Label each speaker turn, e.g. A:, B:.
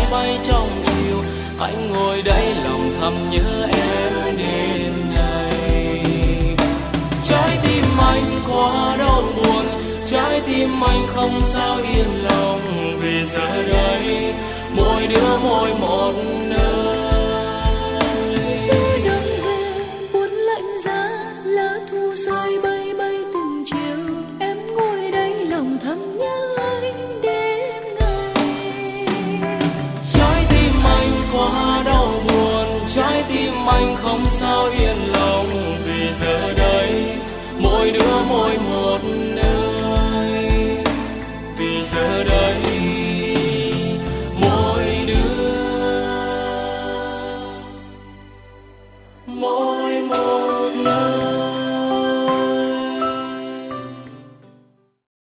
A: bay trong chiều, anh ngồi đây lòng thầm nhớ em đêm nay. Trái tim anh quá đau buồn, trái tim anh không sao yên lòng, vì giờ đây mỗi đứa mỗi một nơi.